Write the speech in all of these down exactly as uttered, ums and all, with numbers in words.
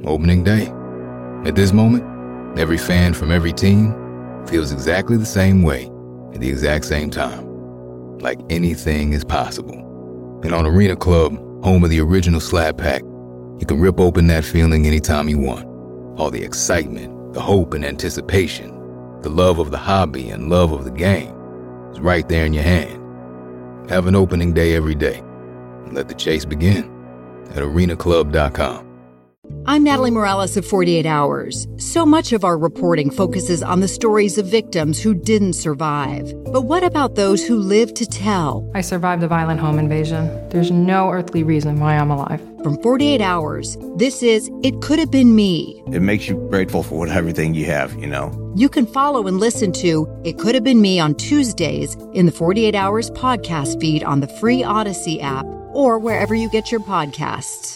opening day. At this moment, every fan from every team feels exactly the same way at the exact same time. Like anything is possible. And on Arena Club, home of the original Slap Pack, you can rip open that feeling anytime you want. All the excitement, the hope and anticipation, the love of the hobby and love of the game is right there in your hand. Have an opening day every day. And let the chase begin at arena club dot com. I'm Natalie Morales of forty-eight hours. So much of our reporting focuses on the stories of victims who didn't survive. But what about those who lived to tell? I survived a violent home invasion. There's no earthly reason why I'm alive. From forty-eight hours, this is It Could Have Been Me. It makes you grateful for what, everything you have, you know. You can follow and listen to It Could Have Been Me on Tuesdays in the forty-eight hours podcast feed on the free Odyssey app or wherever you get your podcasts.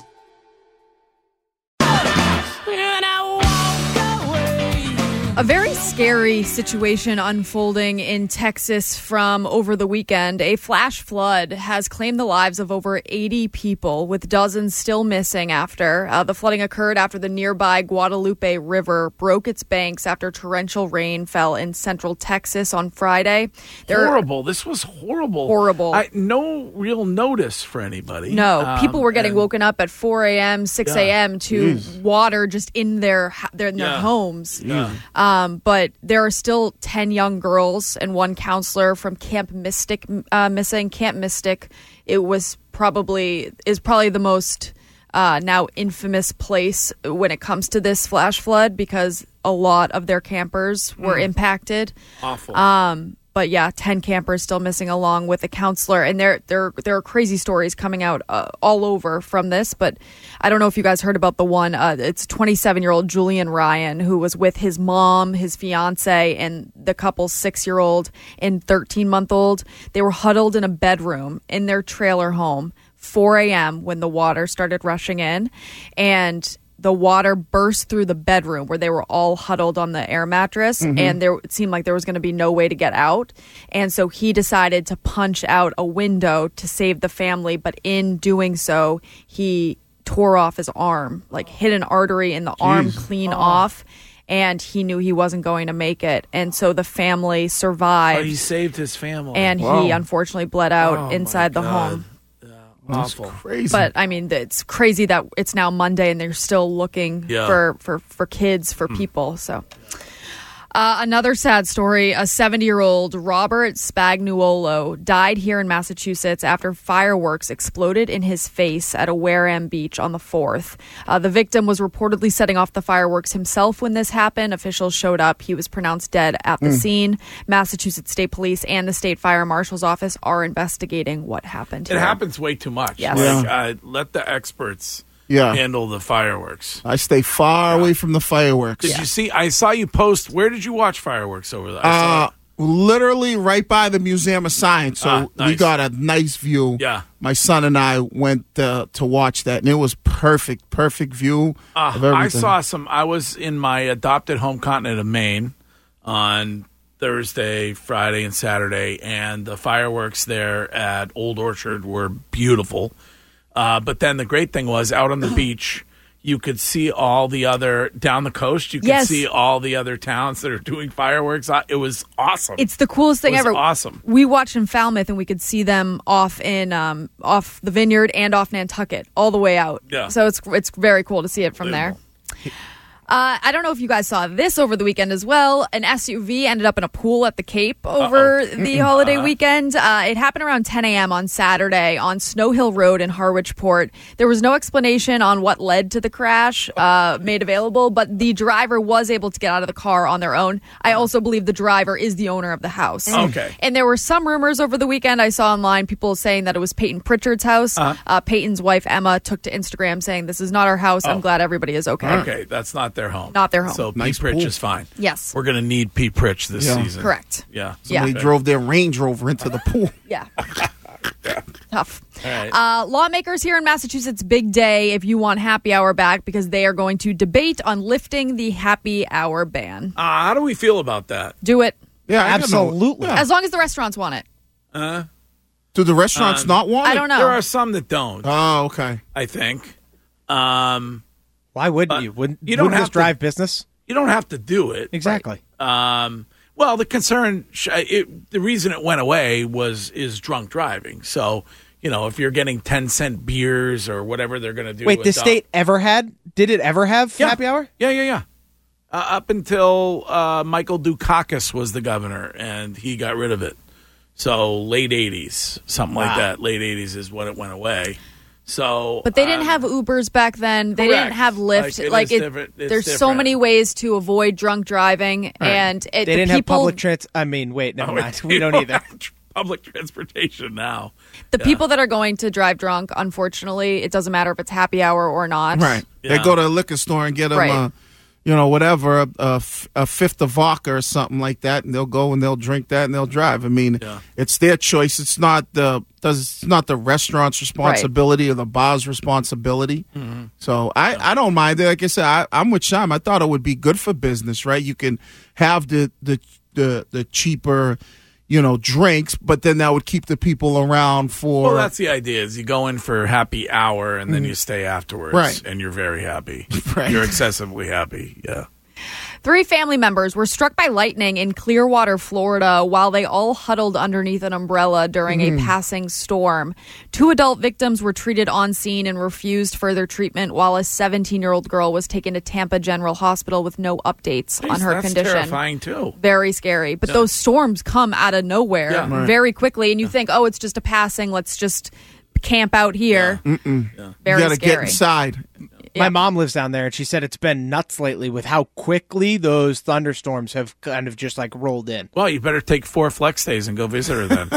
A very scary situation unfolding in Texas from over the weekend. A flash flood has claimed the lives of over eighty people, with dozens still missing after. Uh, the flooding occurred after the nearby Guadalupe River broke its banks after torrential rain fell in central Texas on Friday. There, horrible. This was horrible. Horrible. I, no real notice for anybody. No. Um, people were getting and, woken up at four a.m., six a.m. Yeah. to Jeez. water just in their, their, in their yeah. homes. Yeah. Um, but there are still ten young girls and one counselor from Camp Mystic uh, missing. Camp Mystic, it was probably is probably the most uh, now infamous place when it comes to this flash flood because a lot of their campers were mm. impacted. Awful. Um, But yeah, ten campers still missing along with a counselor. And there there, there are crazy stories coming out uh, all over from this. But I don't know if you guys heard about the one. Uh, it's twenty-seven-year-old Julian Ryan, who was with his mom, his fiance, and the couple's six-year-old and thirteen-month-old. They were huddled in a bedroom in their trailer home, four a.m. when the water started rushing in. And the water burst through the bedroom where they were all huddled on the air mattress, mm-hmm. and there it seemed like there was going to be no way to get out. And so he decided to punch out a window to save the family, but in doing so, he tore off his arm, like hit an artery in the Jeez. arm clean oh. off, and he knew he wasn't going to make it. And so the family survived. Oh, he saved his family. And Whoa. he unfortunately bled out oh, inside the home. That's Awful. Crazy. But I mean, it's crazy that it's now Monday and they're still looking yeah. for, for, for kids, for mm. people. So uh, another sad story. A seventy-year-old Robert Spagnuolo died here in Massachusetts after fireworks exploded in his face at a Wareham beach on the fourth. Uh, the victim was reportedly setting off the fireworks himself when this happened. Officials showed up. He was pronounced dead at the mm. scene. Massachusetts State Police and the State Fire Marshal's Office are investigating what happened here. It happens way too much. Yes. Like, Yeah. uh, let the experts Yeah. handle the fireworks. I stay far Yeah. away from the fireworks. Did you see? I saw you post. Where did you watch fireworks over there? I saw Uh, literally right by the Museum of Science. So Ah, nice. we got a nice view. Yeah. My son and I went uh, to watch that, and it was perfect, perfect view Uh, of everything. I saw some. I was in my adopted home continent of Maine on Thursday, Friday, and Saturday, and the fireworks there at Old Orchard were beautiful. Uh, but then the great thing was out on the beach, you could see all the other, down the coast, you could Yes. see all the other towns that are doing fireworks. Uh, It was awesome. It's the coolest thing It was ever. awesome. We watched in Falmouth, and we could see them off in um, off the Vineyard and off Nantucket, all the way out. Yeah. So it's it's very cool to see it from there. Uh, I don't know if you guys saw this over the weekend as well. An S U V ended up in a pool at the Cape over Uh-oh. the holiday weekend. Uh, it happened around ten a.m. on Saturday on Snow Hill Road in Harwichport. There was no explanation on what led to the crash uh, made available, but the driver was able to get out of the car on their own. I also believe the driver is the owner of the house. Okay. And there were some rumors over the weekend I saw online, people saying that it was Peyton Pritchard's house. Uh-huh. Uh, Peyton's wife, Emma, took to Instagram saying, "This is not our house. I'm Oh. glad everybody is okay." Okay, that's not their home. Not their home. So Nice Pete Pritch pool. is fine. Yes. We're going to need Pete Pritch this Yeah. season. Correct. Yeah. Yeah. They drove their Range Rover into the pool. Yeah. Tough. All right. Uh, lawmakers here in Massachusetts, big day if you want happy hour back, because they are going to debate on lifting the happy hour ban. Uh, how do we feel about that? Do it. Yeah, I don't know. Absolutely. Yeah. As long as the restaurants want it. Uh, Do the restaurants Um, not want I it? don't know. There are some that don't, Oh, okay. I think. Um, Why wouldn't Uh, you? Wouldn't, you don't wouldn't have this drive to, business? You don't have to do it. Exactly. Um, well, the concern, it, the reason it went away was is drunk driving. So, you know, if you're getting ten cent beers or whatever they're going to do. Wait, with the dog- state ever had? Did it ever have Yeah. happy hour? Yeah, yeah, yeah. Uh, up until uh, Michael Dukakis was the governor, and he got rid of it. So late eighties, something like Wow. that. Late eighties is when it went away. So, But they didn't um, have Ubers back then. They correct. didn't have Lyft. Like, it Like is it, different. It's there's so different. many ways to avoid drunk driving, and it, They the didn't have people, public trans. I mean, wait, never Oh, mind. we We don't either. have tr- Public transportation now. The people that are going to drive drunk, unfortunately, it doesn't matter if it's happy hour or not. Right. They Yeah. go to a liquor store and get them, Right. uh, you know, whatever, a, a f- a fifth of vodka or something like that, and they'll go and they'll drink that and they'll drive. I mean, Yeah. it's their choice. It's not the does it's not the restaurant's responsibility or the bar's responsibility. Mm-hmm. So I, I don't mind it. Like I said, I, I'm with Sham. I thought it would be good for business, right? You can have the the the, the cheaper, you know, drinks, but then that would keep the people around for. Well, that's the idea. Is you go in for happy hour and then you stay afterwards, Right. and you're very happy. Right. You're excessively happy. Yeah. Three family members were struck by lightning in Clearwater, Florida, while they all huddled underneath an umbrella during a passing storm. Two adult victims were treated on scene and refused further treatment, while a seventeen-year-old girl was taken to Tampa General Hospital with no updates on her That's condition. terrifying too. Very scary. But those storms come out of nowhere Yeah. Right. very quickly, and you think, oh, it's just a passing. Let's just camp out here. you Very got to get scary. inside. My Yeah. mom lives down there, and she said it's been nuts lately with how quickly those thunderstorms have kind of just like rolled in. Well, you better take four flex days and go visit her then.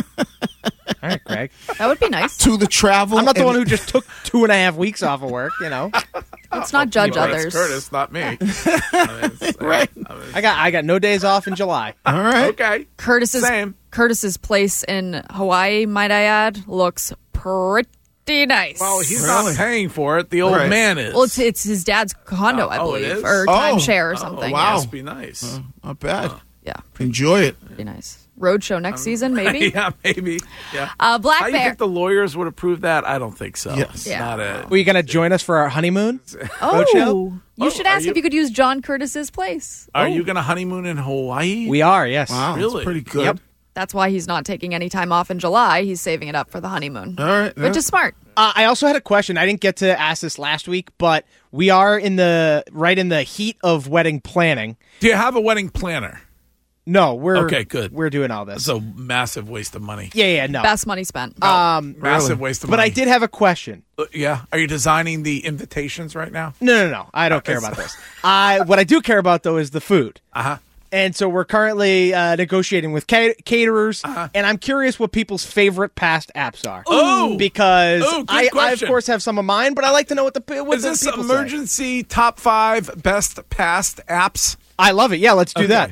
All right, Greg. That would be nice. To the travel. I'm not the and- one who just took two and a half weeks off of work, you know. Let's not judge Well, it's others. Curtis, not me. I mean, it's- Right. I mean, I got I got no days off in July. All right. okay. Curtis's Same. Curtis's place in Hawaii, might I add, looks pretty nice. Well, he's Really? not paying for it. The old Right. man is. Well, it's it's his dad's condo, I Oh, it believe, is? or Oh. timeshare or Oh, something. wow. Must be nice. Not bad. Yeah, Enjoy it. pretty nice. Roadshow next season, maybe. yeah, maybe. Yeah. Uh, Black How you Bear. think the lawyers would approve that? I don't think so. Yes. It's Yeah. not a. Were you going to join us for our honeymoon? Oh, Roadshow? you Oh, should are ask you- if you could use John Curtis's place. Are you going to honeymoon in Hawaii? We are, yes. Wow, Really? that's pretty good. Yep. That's why he's not taking any time off in July. He's saving it up for the honeymoon, All right. which yeah. is smart. Uh, I also had a question. I didn't get to ask this last week, but we are in the right in the heat of wedding planning. Do you have a wedding planner? No, we're Okay, good. We're doing all this. It's a massive waste of money. yeah, yeah, no. Best money spent. Um, Massive waste of but money. I did have a question. Uh, yeah. Are you designing the invitations right now? No, no, no. I don't care about this. I what I do care about though is the food. Uh huh. And so we're currently uh, negotiating with ca- caterers, Uh-huh. and I'm curious what people's favorite past apps are. Ooh. because Ooh, good I, I of question. course have some of mine, but I like to know what the what Is the this people say. emergency top five best past apps? I love it. Yeah, let's do Okay. that.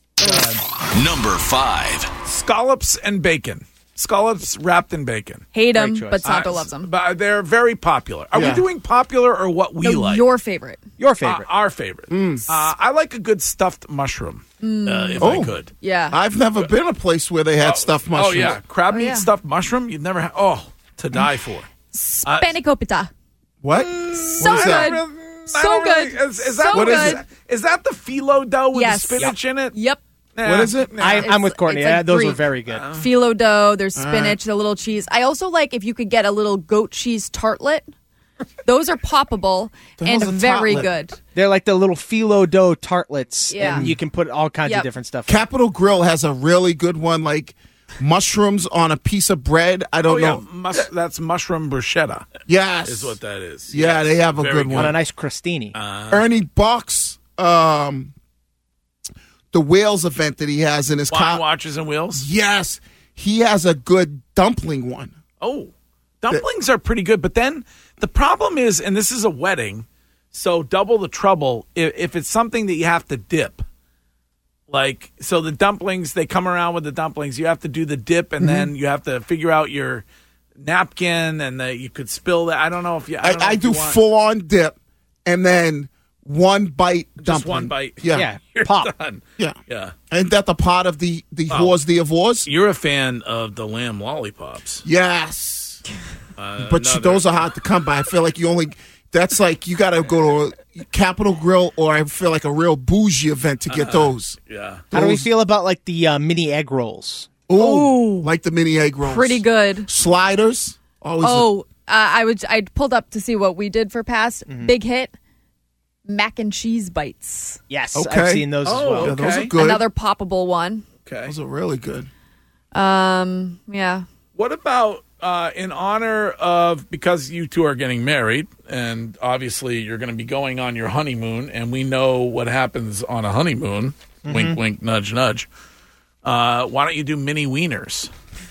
Number five. Scallops and bacon. Scallops wrapped in bacon. Hate him, choice. but Santo Uh, loves him. But they're very popular. Are Yeah. we doing popular or what we No, like? your favorite. Your Uh, favorite. our favorite. Uh, I like a good stuffed mushroom, uh, if I Oh. could. Yeah. I've never been a place where they had stuffed mushrooms. Oh yeah, crab Oh, meat yeah. stuffed mushroom. You'd never have. Oh, to die for. Spanakopita. What? So What is that? good. I So don't really- good. Is, is that So what is good. it? Is that the phyllo dough with Yes. the spinach in it? Yep. Nah, What is it? nah. I, It's- I'm with Courtney. it's like Uh, Those Greek. were very good. Phyllo dough, there's spinach, the little cheese. I also like if you could get a little goat cheese tartlet. Those are poppable and hell's a very tartlet? good. They're like the little phyllo dough tartlets, Yeah. and you can put all kinds Yep. of different stuff. Capitol Grill has a really good one, like mushrooms on a piece of bread. I don't Oh yeah, know. mus- that's mushroom bruschetta. Yes. Is what that is. Yeah, Yes, they have a very good on one. a nice crostini. Ernie Box, um, the Wales event that he has in his Wine car. watches and wheels. Yes, he has a good dumpling one. Oh, dumplings are pretty good, but then the problem is, and this is a wedding, so double the trouble if, if it's something that you have to dip. Like, so the dumplings, they come around with the dumplings. You have to do the dip, and then you have to figure out your napkin, and the, you could spill that. I don't know if you. I, I, don't know I if do you want- full on dip, and then one bite just dumpling. one bite. Yeah, Yeah. You're Pop. done. yeah. Yeah. Ain't that the part of the the horse the avors? You're a fan of the lamb lollipops. Yes, Uh, but you- another- those are hard to come by. I feel like you only That's like you got to go to a Capitol Grill or I feel like a real bougie event to get those. Yeah. How do we Those- feel about like the uh, mini egg rolls? Ooh, like the mini egg rolls. Pretty good. Sliders. Always. Oh, uh, I would. I pulled up to see what we did for past big hit. Mac and cheese bites. Yes, Okay. I've seen those as Oh, well. yeah, those okay. are good. Another poppable one. Okay. Those are really good. Um. Yeah. What about uh, in honor of, because you two are getting married, and obviously you're going to be going on your honeymoon, and we know what happens on a honeymoon. Mm-hmm. Wink, wink, nudge, nudge. Uh, why don't you do mini wieners?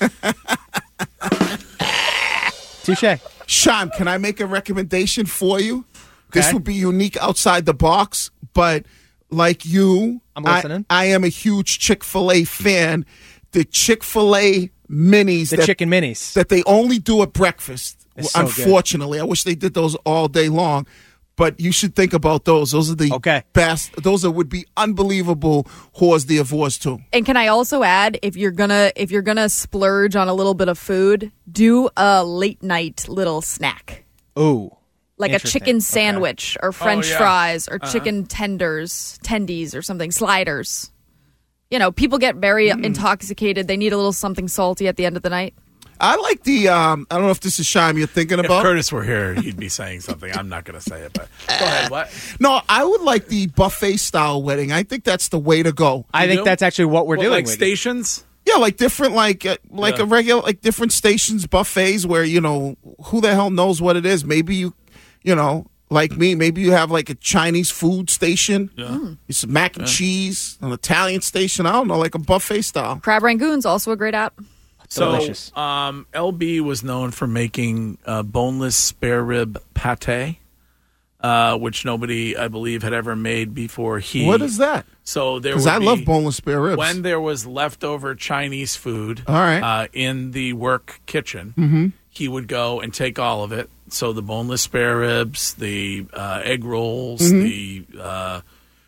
Touche. Sham, can I make a recommendation for you? This Okay. will be unique outside the box, but like you, I'm I- listening. I, am a huge Chick-fil-A fan. The Chick-fil-A minis The that, chicken minis. that they only do at breakfast. It's so good. Unfortunately, I wish they did those all day long. But you should think about those. Those are the Okay. best. Those are, would be unbelievable hors d'oeuvres too. And can I also add, if you're gonna if you're gonna splurge on a little bit of food, do a late night little snack. Ooh. Like a Interesting. chicken sandwich or French yeah. fries or chicken tenders, tendies or something, sliders. You know, people get very intoxicated. They need a little something salty at the end of the night. I like the. Um, I don't know if this is Sham you're thinking If about. Curtis were here, he'd be saying something. I'm not going to say it, but go ahead. What? No, I would like the buffet style wedding. I think that's the way to go. I think do? that's actually what we're What, doing. like with it. stations? Yeah, like different, like uh, like Yeah. a regular, like different stations buffets where you know who the hell knows what it is. Maybe you, you know, like me. Maybe you have like a Chinese food station. Yeah. It's mac and cheese, an Italian station. I don't know, like a buffet style. Crab Rangoon's also a great app. Delicious. So, um, L B was known for making uh, boneless spare rib pate, uh, which nobody, I believe, had ever made before he. What is that? So there Because would I be- love boneless spare ribs. When there was leftover Chinese food All right. uh, in the work kitchen, mm-hmm. he would go and take all of it. So the boneless spare ribs, the uh, egg rolls, Mm-hmm. the uh,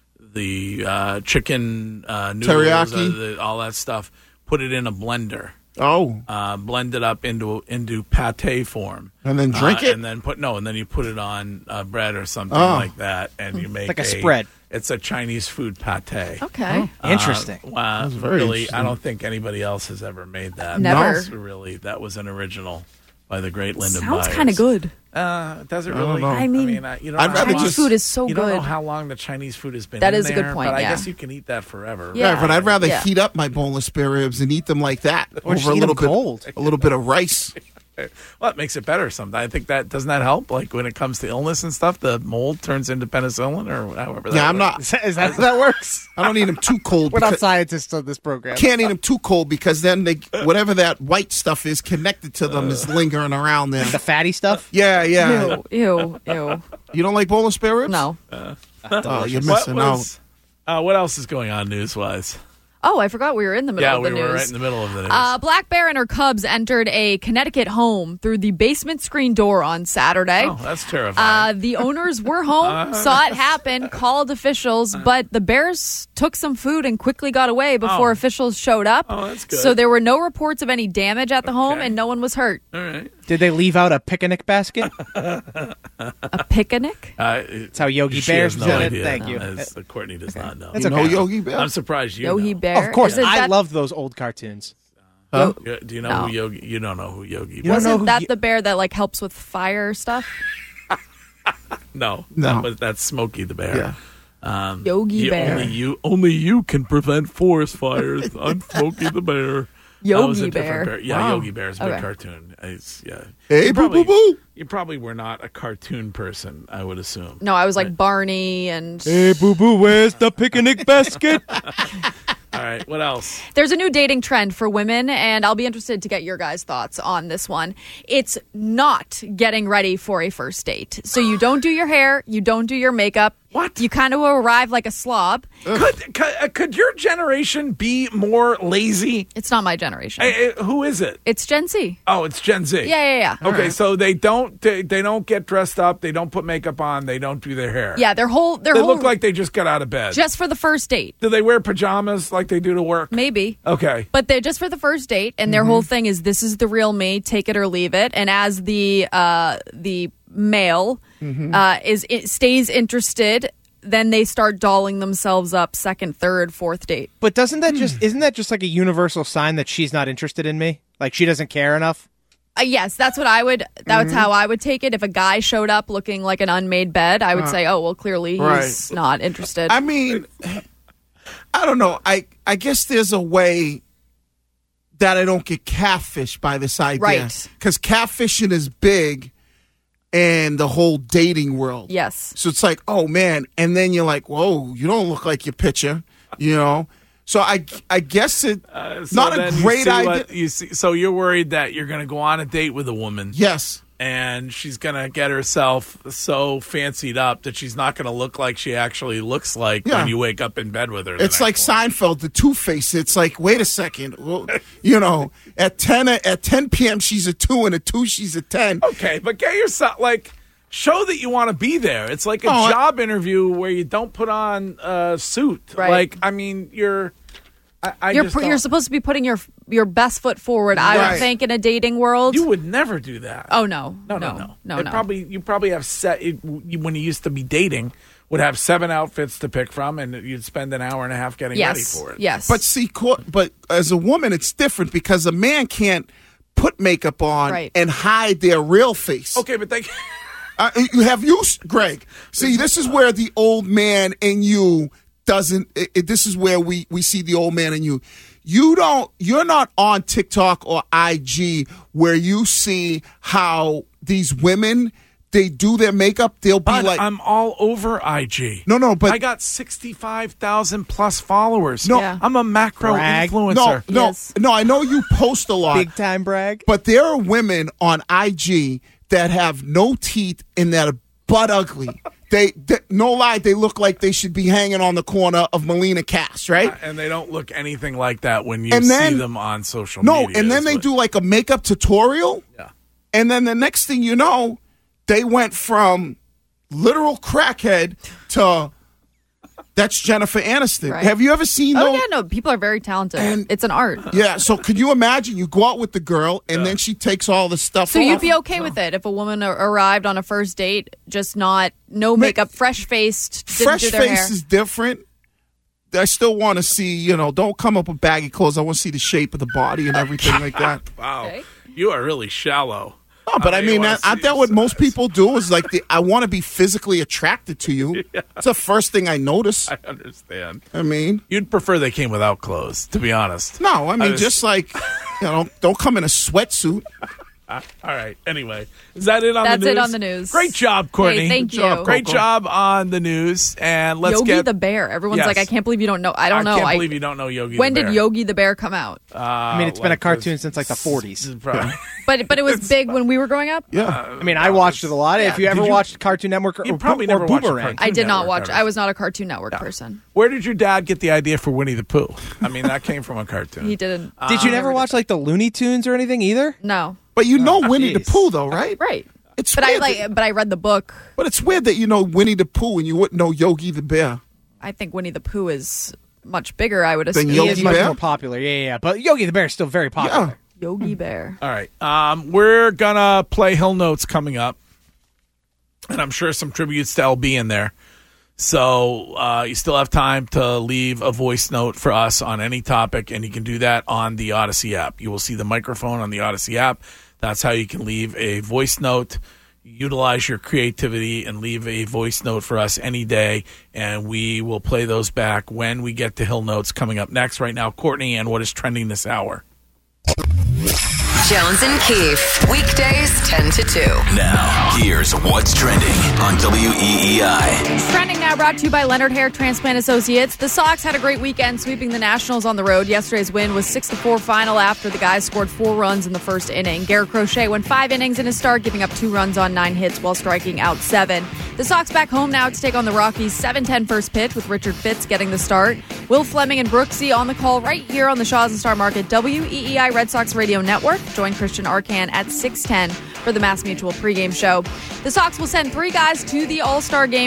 the uh, chicken uh, noodles, Teriyaki. uh, the, all that stuff, put it in a blender. oh, Uh, blend it up into into pate form, and then drink Uh, it. and then put no, and then you put it on uh, bread or something Oh. like that, and you make Like a spread. It's a Chinese food pate. Okay. Interesting. Uh, wow, That's very really, interesting. I don't think anybody else has ever made that. Never. That's really, that was an original by the great Lyndon Sounds Byers. kind of good. Uh, does it I don't really? know. I mean, I you don't I'd know rather how Chinese long- just- food is so you don't know good. how long the Chinese food has been That in is a good there, point, but I yeah. guess you can eat that forever. Yeah. Yeah, but I'd rather Yeah. heat up my boneless spare ribs and eat them like that Or just over a eat little them bit, cold. a little bit of rice. Well, it makes it better sometimes. I think that, doesn't that help? Like when it comes to illness and stuff, the mold turns into penicillin or however that Yeah, I'm works. not. Is that, is that how that works? I don't eat them too cold. We're not because- scientists on this program. Can't eat them too cold because then they whatever that white stuff is connected to them is lingering around there. The fatty stuff? Yeah, yeah. Ew, ew, ew. You don't like boneless spare ribs? No. Oh, you're What, missing out. was, uh, what else is going on news-wise? Oh, I forgot we were in the middle Yeah, of the we news. were right in the middle of the news. Uh, Black Bear and her cubs entered a Connecticut home through the basement screen door on Saturday. oh, that's terrifying. Uh, the owners were home, saw it happen, called officials, but the bears took some food and quickly got away before Oh. officials showed up. Oh, that's good. So there were no reports of any damage at the home, Okay. and no one was hurt. All right. Did they leave out a picnic basket? A picnic? Uh, That's how Yogi she Bear has no said it. idea. Thank you. As, uh, Courtney does not know. That's You know okay. Yogi Bear? I'm surprised you Yogi know. Bear? Of course. Isn't I that, love those old cartoons. Huh? Yeah, do you know No. who Yogi? You don't know who Yogi. You don't Wasn't know who that Yo- the bear that like helps with fire stuff? No, No. that was, that's Smokey the Bear. Yeah. Um, Yogi you- Bear. Only you, only you can prevent forest fires. I'm Smokey the Bear. That was a Yogi different Bear. Yeah, Wow. Yogi Bear's a big Okay. cartoon. It's, yeah. Hey, you boo, probably, boo, boo. You probably were not a cartoon person, I would assume. No, I was like Barney and... Hey, boo boo, where's the picnic basket? All right, what else? There's a new dating trend for women, and I'll be interested to get your guys' thoughts on this one. It's not getting ready for a first date. So you don't do your hair, you don't do your makeup. What? You kind of arrive like a slob. Could, could uh, could your generation be more lazy? It's not my generation. Eh, eh, who is it? It's Gen Z. Oh, it's Gen Z. Yeah, yeah, yeah. Okay, so they don't they, they don't get dressed up, they don't put makeup on, they don't do their hair. Yeah, their whole their They whole look like they just got out of bed. just for the first date, do they wear pajamas like they do to work? maybe. Okay. But they're just for the first date, and their whole thing is this is the real me, take it or leave it. And as the uh, the male Mm-hmm. uh, is it stays interested, then they start dolling themselves up second, third, fourth date. But doesn't that just isn't that just like a universal sign that she's not interested in me? Like she doesn't care enough? Uh, yes, that's what I would. That's Mm-hmm. how I would take it. If a guy showed up looking like an unmade bed, I would Uh, say, "Oh, well, clearly he's right. not interested." I mean, I don't know. I I guess there's a way that I don't get catfished by this idea, Right. Because catfishing is big in the whole dating world. Yes. So it's like, oh man, and then you're like, whoa, you don't look like your picture, you know. So I I guess it Uh, so not a then you great see idea. what you see, so you're worried that you're going to go on a date with a woman. Yes. And she's going to get herself so fancied up that she's not going to look like she actually looks like Yeah. when you wake up in bed with her. the It's like next morning. Seinfeld, the Two-Face. It's like, wait a second, well, you know, at ten at ten p.m. she's a two, and at two she's a ten. Okay, but get yourself, like, show that you want to be there. It's like a Oh, I- job interview where you don't put on a suit. Right. Like, I mean, you're. I, I you're just pr- don't- you're supposed to be putting your your best foot forward. I Right. would think in a dating world. You would never do that. oh no, no, no, no, no, It no. Probably you probably have set it, you- when you used to be dating would have seven outfits to pick from, and you'd spend an hour and a half getting yes, ready for it. yes. But see, co- but as a woman, it's different because a man can't put makeup on Right. and hide their real face. Okay, but they. Uh, you have you, Greg? See, this is where the old man in you doesn't. It, it- this is where we we see the old man in you. You don't. You're not on TikTok or I G where you see how these women they do their makeup. They'll be But like, I'm all over I G. No, no, but- I got sixty-five thousand plus followers. No. Yeah. I'm a macro Brag. no, influencer. no, Yes. no. I know you post a lot, Big time brag. but there are women on I G that have no teeth and that are butt ugly. They, they, no lie, they look like they should be hanging on the corner of Melina Cass, right? And they don't look anything like that when you And see then- them on social No, media. and then is they what- do like a makeup tutorial, Yeah. and then the next thing you know, they went from literal crackhead to that's Jennifer Aniston. Right. Have you ever seen oh those? yeah, no. People are very talented. And- it's an art. Yeah, so could you imagine you go out with the girl and then she takes all the stuff So off? you'd be okay with it if a woman a- arrived on a first date, just not no makeup, fresh faced, Fresh do their face hair. is different. I still want to see, you know, don't come up with baggy clothes. I want to see the shape of the body and everything like that. Wow. Okay. You are really shallow. No, but I you mean, wanna that, aren't see that what your most size. people do? Is like, the, I want to be physically attracted to you. It's the first thing I notice. I understand. I mean, You'd prefer they came without clothes, to be honest. no, I mean, just- just like, you know, don't come in a sweatsuit. All right. Anyway, is that it on That's the news? it on the news. Great job, Courtney. Hey, thank Good job, you. Great Coco. job on the news. And let's Yogi get the Bear. Everyone's Yes. like, I can't believe you don't know. I don't know. I can't I- believe you don't know Yogi. when the did Bear. Yogi the Bear come out? Uh, I mean, it's been a like cartoon this- since like the forties. Probably. But but it was big when we were growing up. Yeah. I mean, I watched it a lot. If you Did ever you- watched Cartoon Network or, You or, probably or never watched a Boomerang, cartoon. I did not Network, watch. ever. I was not a Cartoon Network person. Where did your dad get the idea for Winnie the Pooh? I mean, that came from a cartoon. He didn't. did you never watch like the Looney Tunes or anything either? No. But you know Winnie the jeez. Pooh, though, right? Right. It's But I weird like. that- But I read the book. but it's weird that you know Winnie the Pooh and you wouldn't know Yogi the Bear. I think Winnie the Pooh is much bigger. I would Than assume. He Yogi is much Bear? more popular. Yeah, yeah, yeah. But Yogi the Bear is still very popular. Yogi Bear. All right. Um, we're going to play Hill Notes coming up. And I'm sure some tributes to L B in there. So uh, you still have time to leave a voice note for us on any topic, and you can do that on the Odyssey app. You will see the microphone on the Odyssey app. That's how you can leave a voice note. Utilize your creativity and leave a voice note for us any day, and we will play those back when we get to Hill Notes coming up next. Right now, Courtney and what is trending this hour. Jones and Keefe, weekdays ten to two. Now, here's what's trending on W E E I. Trending now brought to you by Leonard Hair Transplant Associates. The Sox had a great weekend sweeping the Nationals on the road. Yesterday's win was six to four final after the guys scored four runs in the first inning. Garrett Crochet went five innings in his start, giving up two runs on nine hits while striking out seven. The Sox back home now to take on the Rockies. seven ten first pitch with Richard Fitz getting the start. Will Fleming and Brooksy on the call right here on the Shaws and Star Market W E E I Red Sox Radio Network. Join Christian Arcan at six ten for the Mass Mutual pregame show. The Sox will send three guys to the All-Star game next weekend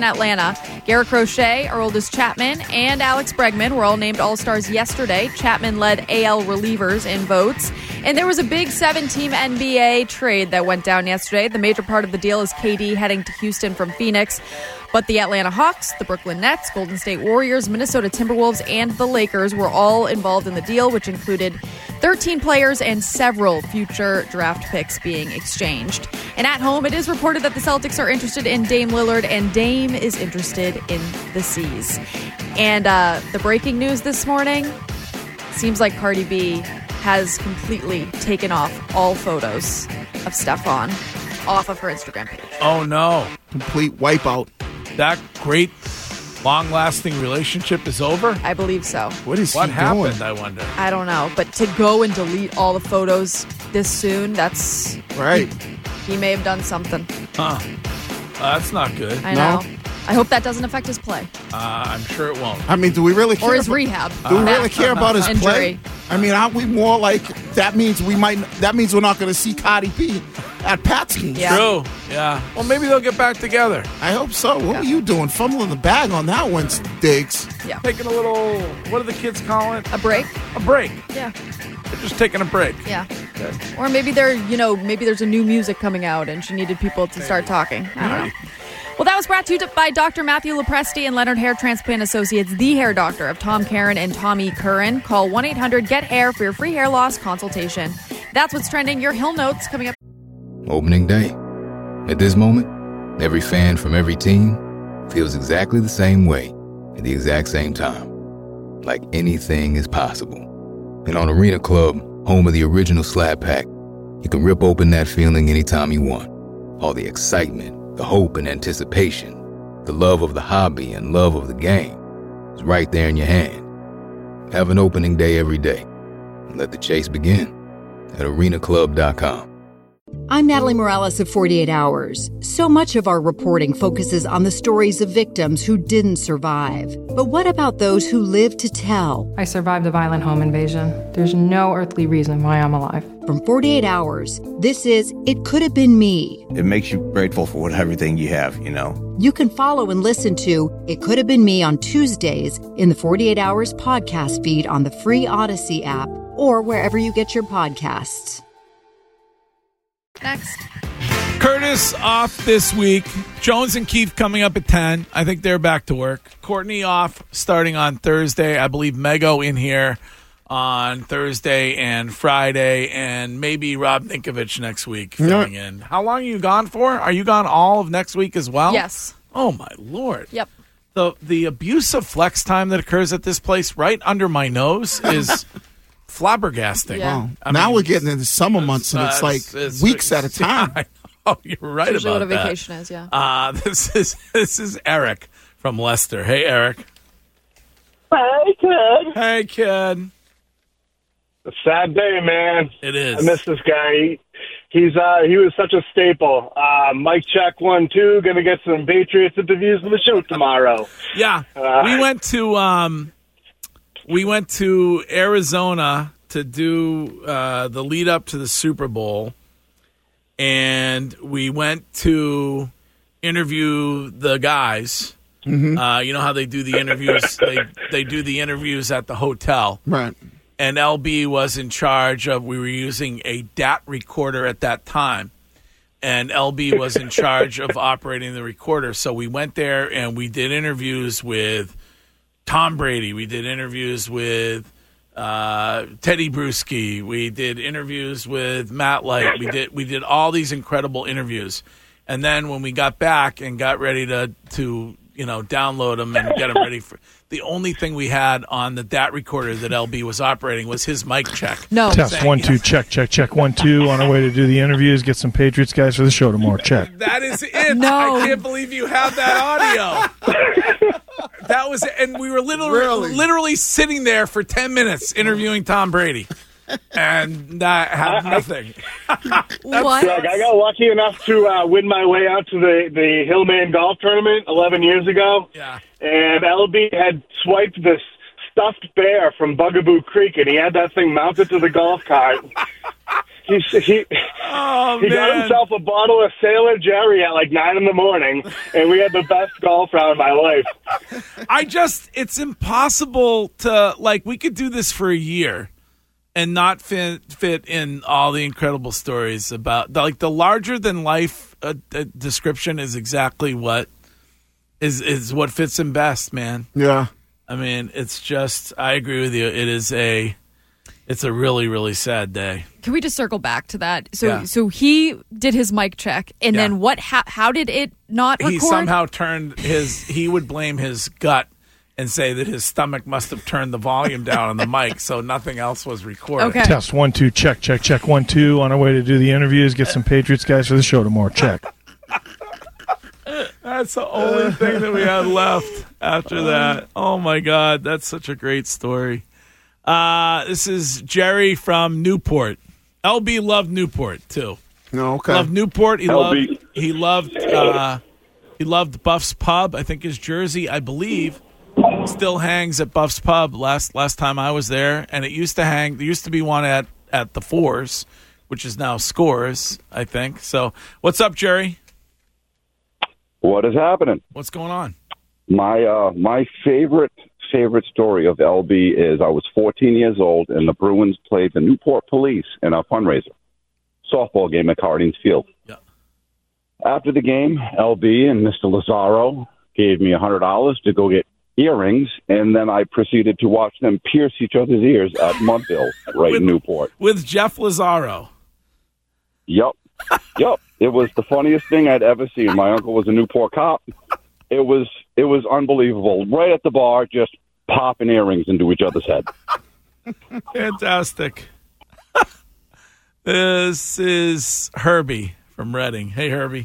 in Atlanta. Garrett Crochet, Aroldis Chapman, and Alex Bregman were all named All-Stars yesterday. Chapman led A L relievers in votes. And there was a big seven-team N B A trade that went down yesterday. The major part of the deal is K D heading to Houston from Phoenix. But the Atlanta Hawks, the Brooklyn Nets, Golden State Warriors, Minnesota Timberwolves, and the Lakers were all involved in the deal, which included thirteen players and several future draft picks being exchanged. And at home, it is reported that the Celtics are interested in Dame Lillard, and Dame is interested in the C's. And uh, the breaking news this morning, seems like Cardi B has completely taken off all photos of Stephon off of her Instagram page. Oh, no. Complete wipeout. That great, long-lasting relationship is over? I believe so. What is What he happened, doing? I wonder? I don't know, but to go and delete all the photos this soon, that's... Right. He, he may have done something. Huh. Uh, that's not good. I No. know. I hope that doesn't affect his play. Uh, I'm sure it won't. I mean, do we really care Or his about, rehab. Do we That really care about his injury. play? I mean, aren't we more like that means we might that means we're not going to see Cardi B at Pat's games? Yeah. True. Yeah. Well, maybe they'll get back together. I hope so. What were you doing? Fumbling the bag on that one, Diggs. Yeah. Taking a little, what do the kids call it? A break? A break. Yeah. They're just taking a break. Yeah. Or maybe they're, you know, maybe there's a new music coming out and she needed people to start talking. I don't know. Well, that was brought to you by Doctor Matthew Lopresti and Leonard Hair Transplant Associates, the hair doctor of Tom Karen and Tommy Curran. Call one eight hundred get hair for your free hair loss consultation. That's what's trending. Your Hill Notes coming up. Opening day. At this moment, every fan from every team feels exactly the same way at the exact same time. Like anything is possible. And on Arena Club, home of the original Slab Pack, you can rip open that feeling anytime you want. All the excitement, the hope and anticipation, the love of the hobby and love of the game is right there in your hand. Have an opening day every day and let the chase begin at arena club dot com. I'm Natalie Morales of forty-eight hours. So much of our reporting focuses on the stories of victims who didn't survive. But what about those who lived to tell? I survived a violent home invasion. There's no earthly reason why I'm alive. From forty-eight hours, this is It Could Have Been Me. It makes you grateful for what everything you have, you know. You can follow and listen to It Could Have Been Me on Tuesdays in the forty-eight hours podcast feed on the free Odyssey app or wherever you get your podcasts. Next. Curtis off this week. Jones and Keith coming up at ten. I think they're back to work. Courtney off starting on Thursday. I believe Mego in here on Thursday and Friday, and maybe Rob Ninkovich next week filling in. How long are you gone for? Are you gone all of next week as well? Yes. Oh, my Lord. Yep. The, the abuse of flex time that occurs at this place right under my nose is flabbergasting. Yeah. Wow. I now mean, we're getting into summer months, and it's uh, like it's- weeks at a time. I know, you're right It's usually about what a that. vacation is, yeah. Uh, this is this is Eric from Leicester. Hey, Eric. Hey, kid. Hey, kid. A sad day, man. It is. I miss this guy. He, he's uh, he was such a staple. Uh, Mike check one, two. Going to get some Patriots interviews on the show tomorrow. Yeah, Uh, we went to um, we went to Arizona to do uh, the lead up to the Super Bowl, and we went to interview the guys. Mm-hmm. Uh, you know how they do the interviews? they they do the interviews at the hotel. Right. And L B was in charge of, we were using a D A T recorder at that time, and L B was in charge of operating the recorder. So we went there and we did interviews with Tom Brady. We did interviews with uh, Teddy Bruschi. We did interviews with Matt Light. We did we did all these incredible interviews. And then when we got back and got ready to to you know download them and get them ready for, the only thing we had on the D A T recorder that L B was operating was his mic check. No. Test one, two, check, check, check, one, two. On our way to do the interviews, get some Patriots guys for the show tomorrow. Check. That is it. No. I can't believe you have that audio. That was it. And we were literally, Really? literally sitting there for ten minutes interviewing Tom Brady. And that had nothing. What? Doug, I got lucky enough to uh, win my way out to the, the Hillman Golf Tournament eleven years ago. Yeah. And L B had swiped this stuffed bear from Bugaboo Creek, and he had that thing mounted to the golf cart. He he, oh, he got himself a bottle of Sailor Jerry at like nine in the morning, and we had the best golf round of my life. I just, it's impossible to, like, we could do this for a year and not fit, fit in all the incredible stories about, like, the larger-than-life uh, uh, description is exactly what is is what fits him best, man. Yeah. I mean, it's just, I agree with you. It is a, it's a really, really sad day. Can we just circle back to that? So, Yeah. so he did his mic check, and Yeah. then what? How, how did it not record? He somehow turned his, he would blame his gut and say that his stomach must have turned the volume down on the mic, so nothing else was recorded. Okay. Test one, two, check, check, check, one, two. On our way to do the interviews, get some Patriots guys for the show tomorrow. Check. That's the only thing that we had left after that. Oh, my God. That's such a great story. Uh, this is Jerry from Newport. L B loved Newport, too. No, okay. Loved Newport. He L B. loved he loved uh, he loved Buff's Pub. I think his jersey, I believe, still hangs at Buff's Pub last last time I was there. And it used to hang there used to be one at, at the Fours, which is now Scores, I think. So what's up, Jerry? What is happening? What's going on? My uh, my favorite favorite story of L B is I was fourteen years old and the Bruins played the Newport Police in a fundraiser softball game at Cardinals Field. Yeah. After the game, L B and Mister Lazaro gave me a hundred dollars to go get earrings, and then I proceeded to watch them pierce each other's ears at Mudville, right with, in Newport. With Jeff Lazaro. Yep. Yep. It was the funniest thing I'd ever seen. My uncle was a Newport cop. It was it was unbelievable. Right at the bar, just popping earrings into each other's head. Fantastic. This is Herbie from Reading. Hey, Herbie.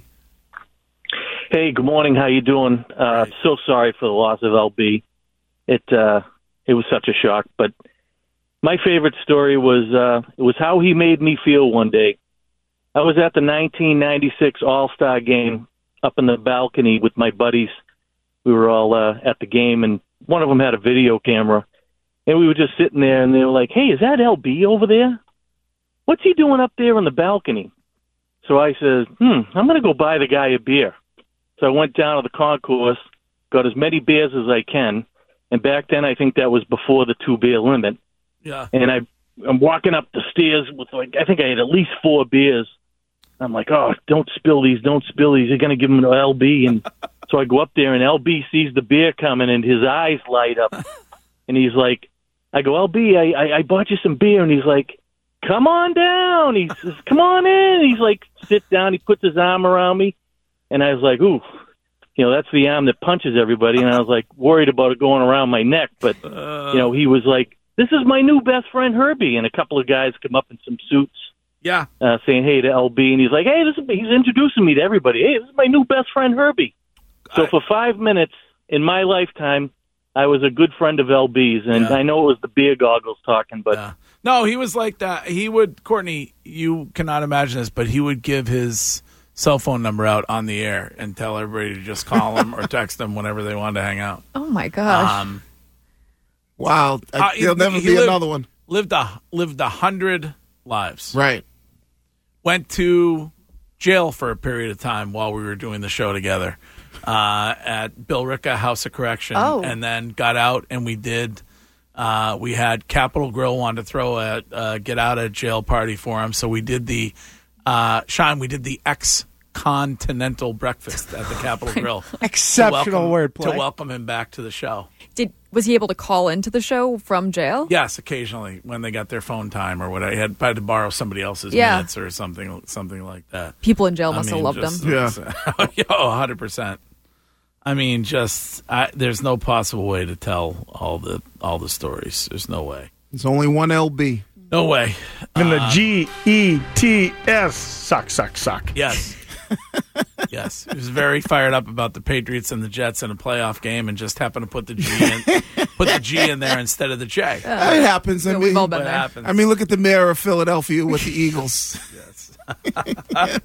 Hey, good morning. How you doing? Uh, so sorry for the loss of L B. It uh, it was such a shock. But my favorite story was uh, it was how he made me feel one day. I was at the nineteen ninety-six All-Star game up in the balcony with my buddies. We were all uh, at the game, and one of them had a video camera. And we were just sitting there, and they were like, hey, is that L B over there? What's he doing up there on the balcony? So I said, hmm, I'm going to go buy the guy a beer. So I went down to the concourse, got as many beers as I can. And back then, I think that was before the two-beer limit. Yeah. And I, I'm walking up the stairs with, like, I think I had at least four beers. I'm like, oh, don't spill these, don't spill these. You're going to give them to L B. And so I go up there, and L B sees the beer coming, and his eyes light up. And he's like, I go, L B, I, I, I bought you some beer. And he's like, come on down. He says, come on in. He's like, sit down. He puts his arm around me. And I was like, ooh, you know, that's the arm that punches everybody. And I was like worried about it going around my neck. But, Uh, you know, he was like, this is my new best friend, Herbie. And a couple of guys come up in some suits. Yeah. Uh, saying hey to L B, and he's like, hey, this is, he's introducing me to everybody. Hey, this is my new best friend, Herbie. So I, for five minutes in my lifetime, I was a good friend of L B's, and Yeah. I know it was the beer goggles talking, but yeah. No, he was like that. He would, Courtney, you cannot imagine this, but he would give his cell phone number out on the air and tell everybody to just call him or text him whenever they wanted to hang out. Oh my gosh! Um, Wow. uh, There'll he- never he be lived- another one. Lived a lived a hundred lives. Right. Went to jail for a period of time while we were doing the show together uh, at Bill Ricca House of Correction, Oh. and then got out and we did. Uh, we had Capitol Grill wanted to throw a uh, get out of jail party for him, so we did the uh, Sean. We did the ex continental breakfast at the Capitol Grill. Exceptional to welcome, wordplay. to welcome him back to the show. Did was he able to call into the show from jail? Yes, occasionally when they got their phone time or whatever. I had, I had to borrow somebody else's Yeah. minutes or something, something like that. People in jail I must mean, have loved just- him. Yeah. Oh, one hundred percent. I mean, just I, there's no possible way to tell all the all the stories. There's no way. There's only one L B. No way. In the Uh, G E T S, suck, suck, suck. Yes. Yes. He was very fired up about the Patriots and the Jets in a playoff game and just happened to put the G in put the G in there instead of the J. It happens. I Yeah, mean, we've all been What there. happens? I mean, look at the mayor of Philadelphia with the Eagles. Yes.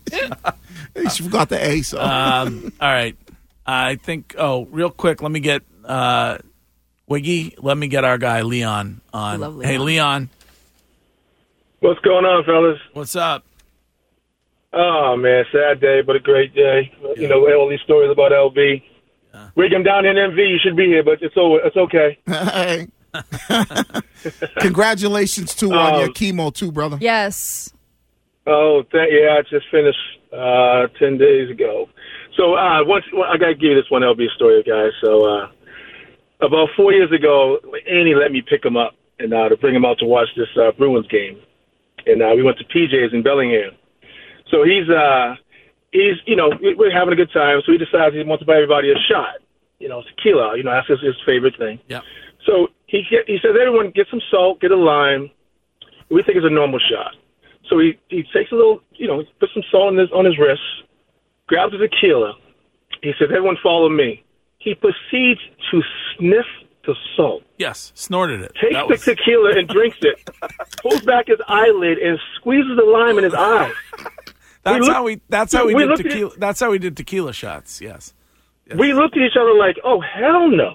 She forgot the A, so. Um, all right. I think, oh, real quick, let me get uh, Wiggy, let me get our guy Leon on. Love Hey, Leon. Leon. What's going on, fellas? What's up? Oh, man, sad day, but a great day. Yeah. You know, all these stories about L B. Yeah. Rig him down in M V. You should be here, but it's over. It's okay. Hey. Congratulations, too, on um, your chemo, too, brother. Yes. Oh, th- yeah, I just finished uh, ten days ago. So uh, once well, I got to give you this one L B story, guys. So uh, about four years ago, Annie let me pick him up and uh, to bring him out to watch this uh, Bruins game. And uh, we went to P J's in Bellingham. So he's, uh, he's, you know, we're having a good time. So he decides he wants to buy everybody a shot, you know, tequila. You know, that's his, his favorite thing. Yeah. So he get, he says, everyone get some salt, get a lime. We think it's a normal shot. So he, he takes a little, you know, puts some salt on his, on his wrist, grabs a tequila. He says, everyone follow me. He proceeds to sniff the salt. Yes, snorted it. Takes that the was... tequila and drinks it. Pulls back his eyelid and squeezes the lime in his eye. That's we look, how we. That's how we, we did tequila. At, that's how we did tequila shots. Yes. yes. We looked at each other like, "Oh hell no!"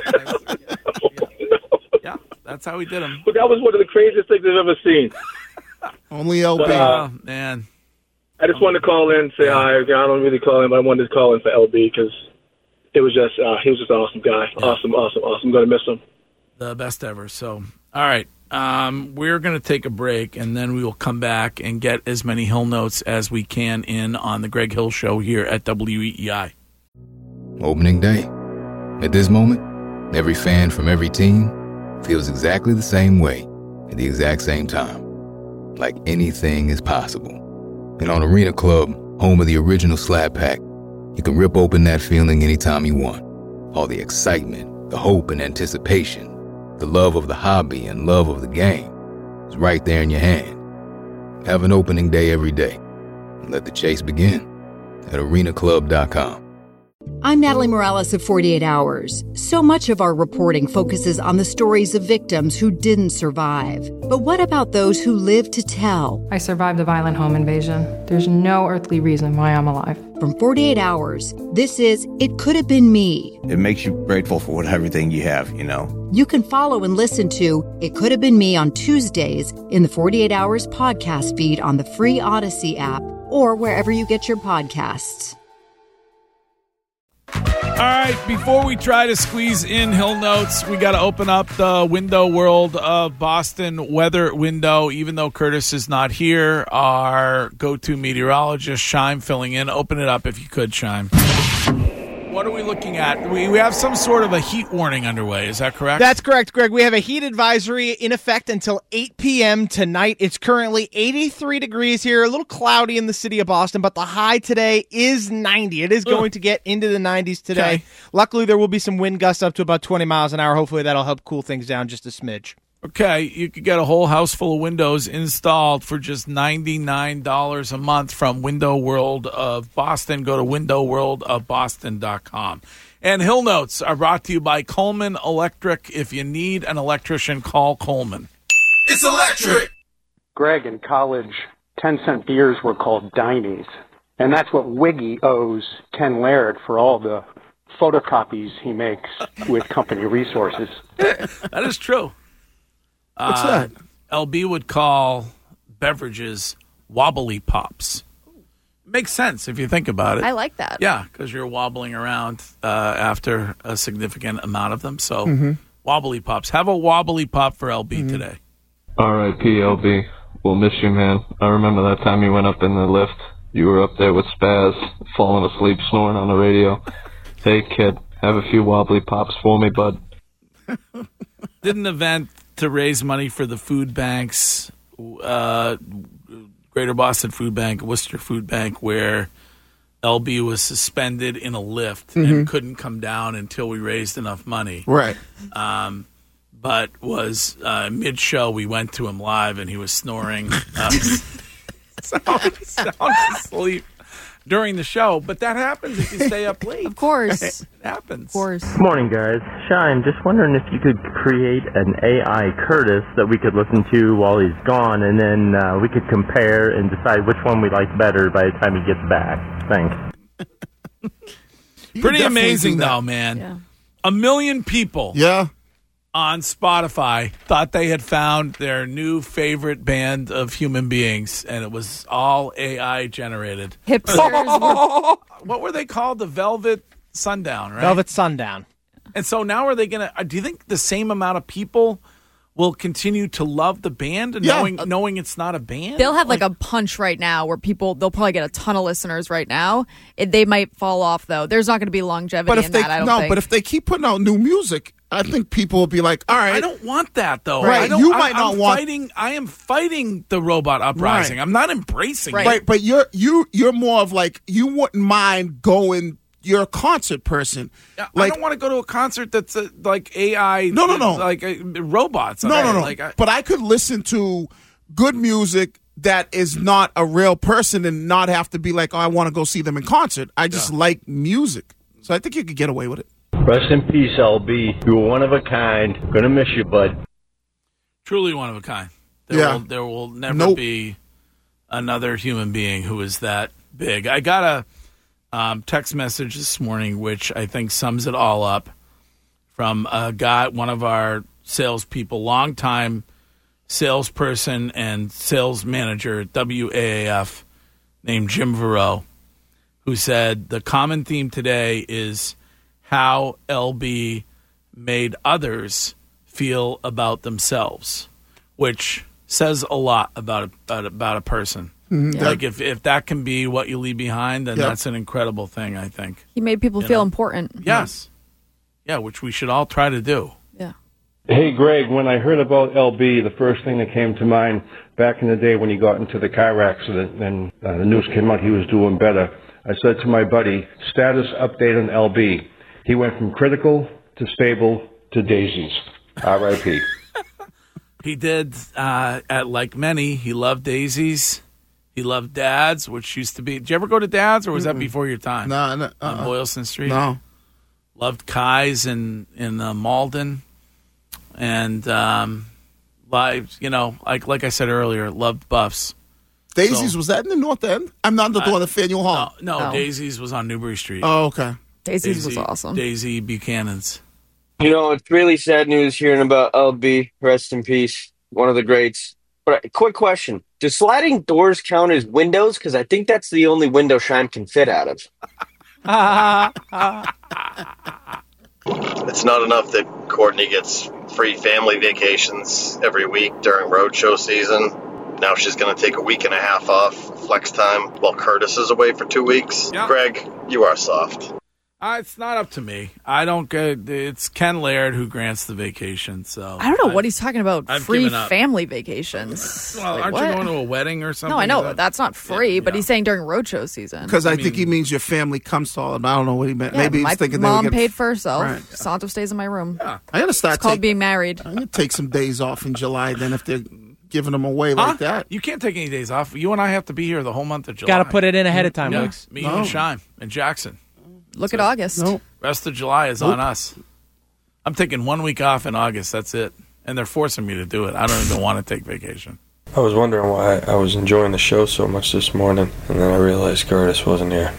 yeah. yeah, that's how we did them. But that was one of the craziest things I've ever seen. Only L B. But, uh, oh, man. I just wanted to call in and say hi. I don't really call in, but I wanted to call in for L B because it was just uh, he was just an awesome guy. Yeah. Awesome, awesome, awesome. I'm gonna miss him. The best ever. So, all right. Um, we're going to take a break, and then we will come back and get as many Hill Notes as we can in on the Greg Hill Show here at W E E I. Opening day. At this moment, every fan from every team feels exactly the same way at the exact same time. Like anything is possible. And on Arena Club, home of the original Slap Pack, you can rip open that feeling anytime you want. All the excitement, the hope and anticipation, the love of the hobby and love of the game is right there in your hand. Have an opening day every day. And let the chase begin at arena club dot com. I'm Natalie Morales of forty-eight hours. So much of our reporting focuses on the stories of victims who didn't survive. But what about those who lived to tell? I survived a violent home invasion. There's no earthly reason why I'm alive. From forty-eight hours, this is It Could Have Been Me. It makes you grateful for what, everything you have, you know. You can follow and listen to It Could Have Been Me on Tuesdays in the forty-eight hours podcast feed on the free Odyssey app or wherever you get your podcasts. All right, before we try to squeeze in Hill Notes, we got to open up the window world of Boston weather window. Even though Curtis is not here, our go-to meteorologist, Shime, filling in. Open it up if you could, Shime. What are we looking at? We, we have some sort of a heat warning underway. Is that correct? That's correct, Greg. We have a heat advisory in effect until eight p.m. tonight. It's currently eighty-three degrees here, a little cloudy in the city of Boston, but the high today is ninety. It is going Ugh. to get into the nineties today. Okay. Luckily, there will be some wind gusts up to about twenty miles an hour. Hopefully, that'll help cool things down just a smidge. Okay, you could get a whole house full of windows installed for just ninety-nine dollars a month from Window World of Boston. Go to window world of boston dot com. And Hill Notes are brought to you by Coleman Electric. If you need an electrician, call Coleman. It's electric! Greg, in college, ten-cent beers were called Dimes. And that's what Wiggy owes Ken Laird for all the photocopies he makes with company resources. That is true. What's uh, that? L B would call beverages wobbly pops. Makes sense if you think about it. I like that. Yeah, because you're wobbling around uh, after a significant amount of them. So Mm-hmm. wobbly pops. Have a wobbly pop for L B Mm-hmm. today. R I P L B. We'll miss you, man. I remember that time you went up in the lift. You were up there with Spaz, falling asleep, snoring on the radio. Hey, kid, have a few wobbly pops for me, bud. Did an event to raise money for the food banks, uh, Greater Boston Food Bank, Worcester Food Bank, where L B was suspended in a lift Mm-hmm. and couldn't come down until we raised enough money. Right. Um, but was uh, mid-show, we went to him live, and he was snoring, uh, sound, sound asleep during the show. But that happens if you stay up late. Of course. It happens. Of course. Good morning, guys. Shine, just wondering if you could create an A I Curtis that we could listen to while he's gone, and then uh, we could compare and decide which one we like better by the time he gets back. Thanks. Pretty amazing, though, man. Yeah. A million people Yeah. on Spotify thought they had found their new favorite band of human beings, and it was all A I generated. Hipsters. were- What were they called? The Velvet Sundown, right? Velvet Sundown. And so now are they going to, do you think the same amount of people will continue to love the band and Yeah. knowing knowing it's not a band? They'll have like a punch right now where people, they'll probably get a ton of listeners right now. It, they might fall off, though. There's not going to be longevity But if in they that, I don't no, think. but if they keep putting out new music, I think people will be like, all right. I don't want that, though. Right. I don't, You I'm- might not I'm want- Fighting, I am fighting the robot uprising. Right. I'm not embracing Right. it. But you're you you're more of like you wouldn't mind going. You're a concert person. I Like don't want to go to a concert that's uh, like A I. No, no, no. Like uh, robots. no, Right? no, no. Like, I, but I could listen to good music that is not a real person and not have to be like, oh, I want to go see them in concert. I just like music, so I think you could get away with it. Rest in peace, L B. You were one of a kind. Gonna miss you, bud. truly one of a kind. There Yeah. will, there will never Nope. be another human being who is that big. I got a um, text message this morning, which I think sums it all up, from a guy, one of our salespeople, longtime salesperson and sales manager at W A A F, named Jim Verow, who said the common theme today is how L B made others feel about themselves, which says a lot about a, about, about a person. Mhm. Yeah. Like if, if that can be what you leave behind, then Yep. that's an incredible thing, I think. he made people You feel know? important. Yes. Yeah, which we should all try to do. Yeah. Hey, Greg, when I heard about L B, the first thing that came to mind back in the day when he got into the car accident and uh, the news came out he was doing better, I said to my buddy, status update on L B. He went from critical to stable to daisies. R I P He did, uh, at like many, he loved daisies. He loved Dad's, which used to be. Did you ever go to Dad's, or was that Mm-mm. before your time? No, no, On uh-uh. Boylston Street? No. Loved Kai's in, in uh, Malden. And, um, live, you know, like like I said earlier, loved Buffs. Daisies, So- was that in the North End? I'm not the I- one at Faneuil Hall. No, No. Daisy's was on Newbury Street. Oh, okay. Daisy's was awesome. Daisy Buchanan's. You know, it's really sad news hearing about L B. Rest in peace. One of the greats. But a quick question. Do sliding doors count as windows? Because I think that's the only window Shime can fit out of. It's not enough that Courtney gets free family vacations every week during roadshow season. Now she's going to take a week and a half off flex time while Curtis is away for two weeks. Yeah. Greg, you are soft. Uh, it's not up to me. I don't get. It's Ken Laird who grants the vacation. So I don't know what he's talking about. I've Free given up. family vacations. Well, Like, aren't what? you going to a wedding or something? No, I know Is that- that's not free, but he's saying during roadshow season. Because I, think he means your family comes to all of them. I don't know what he meant. Yeah, Maybe he's my thinking they mom would get paid for herself. Right. Santo stays in my room. I gotta start. It's called take- being married. I'm gonna take some days off in July. Then if they're giving them away Huh? like that, You can't take any days off. You and I have to be here the whole month of July. Gotta put it in ahead of time, Yeah. Wicks. Me No. and Shime and Jackson. Look at August. Nope. Rest of July is Nope. on us. I'm taking one week off in August. That's it. And they're forcing me to do it. I don't even want to take vacation. I was wondering why I was enjoying the show so much this morning, and then I realized Curtis wasn't here.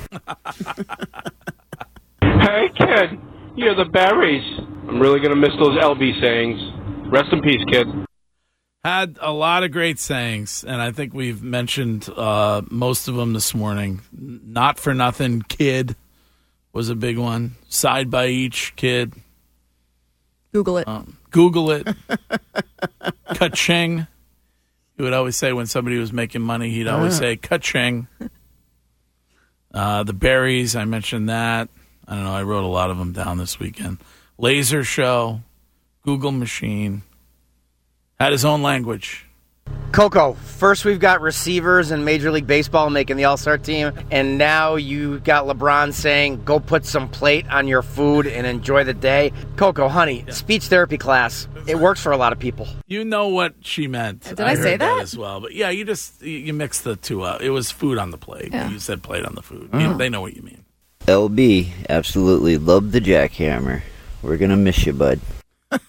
Hey, kid, you're the berries. I'm really going to miss those L B sayings. Rest in peace, kid. Had a lot of great sayings, and I think we've mentioned uh, most of them this morning. Not for nothing, kid was a big one. Side by each, kid. Google it. Um, Google it. Ka-ching. He would always say when somebody was making money, he'd always Ah. say ka-ching. Uh, the berries, I mentioned that. I don't know, I wrote a lot of them down this weekend. Laser show, Google machine. Had his own language. Coco, first we've got receivers in Major League Baseball making the All-Star team, and now you got LeBron saying, go put some plate on your food and enjoy the day. Coco, honey, speech therapy class, it works for a lot of people. You know what she meant. Did I heard say that? as well? But yeah, you just you, you mix the two up. It was food on the plate. Yeah. You said plate on the food. Oh. You- they know what you mean. L B, absolutely love the jackhammer. We're going to miss you, bud.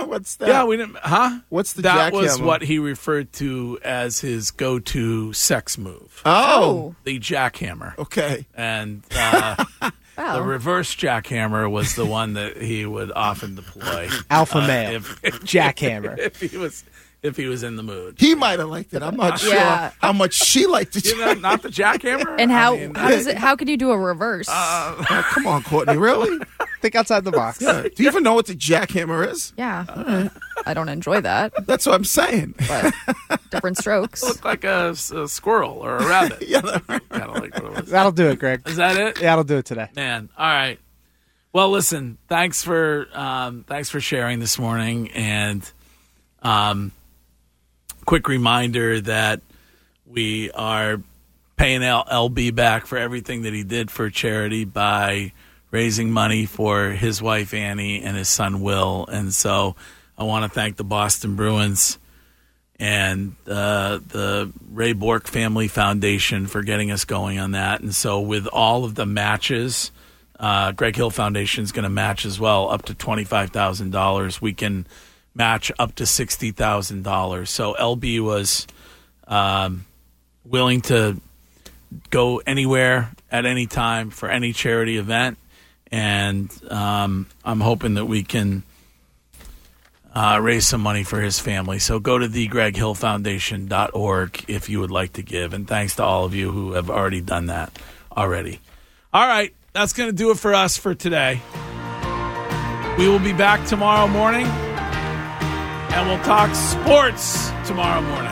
What's that? Yeah, we didn't. Huh? What's the That jackhammer? was what he referred to as his go-to sex move. Oh. The jackhammer. Okay. And uh, Wow. the reverse jackhammer was the one that he would often deploy. Alpha uh, male. if, if, Jackhammer. If he was, if he was in the mood. He might have liked it. I'm not sure Yeah. how much she liked it. You know, not the jackhammer. And how I mean, how does it? How can you do a reverse? Uh, Oh, come on, Courtney. Really? Think outside the box. Yeah. Do you even know what the jackhammer is? yeah, I don't enjoy that. That's what I'm saying. But different strokes. looked like a, a squirrel or a rabbit. yeah. Kind of like what it was. That'll do it, Greg. Is that it? Yeah, that'll do it today. Man, all right. Well, listen. Thanks for um, thanks for sharing this morning, and um, quick reminder that we are paying L- LB back for everything that he did for charity by raising money for his wife Annie and his son Will, and so I want to thank the Boston Bruins and uh, the Ray Bork Family Foundation for getting us going on that. And so with all of the matches, uh, Greg Hill Foundation is going to match as well, up to twenty-five thousand dollars. We can match up to sixty thousand dollars. So L B was um, willing to go anywhere at any time for any charity event. And um, I'm hoping that we can Uh, raise some money for his family. So go to the greg hill foundation dot org if you would like to give. And thanks to all of you who have already done that already. All right, that's going to do it for us for today. We will be back tomorrow morning, and we'll talk sports tomorrow morning.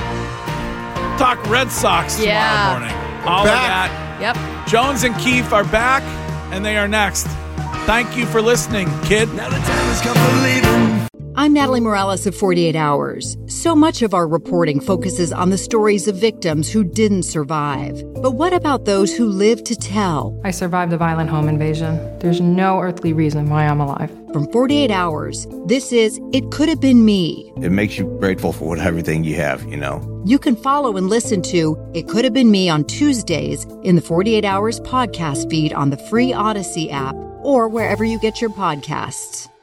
Talk Red Sox tomorrow Yeah. morning. All Back. of that. Yep. Jones and Keefe are back, and they are next. Thank you for listening, kid. Now the time has come for leaving. I'm Natalie Morales of forty-eight hours. So much of our reporting focuses on the stories of victims who didn't survive. But what about those who lived to tell? I survived a violent home invasion. There's no earthly reason why I'm alive. From forty-eight hours, this is It Could Have Been Me. It makes you grateful for what, everything you have, you know. You can follow and listen to It Could Have Been Me on Tuesdays in the forty-eight hours podcast feed on the free Odyssey app or wherever you get your podcasts.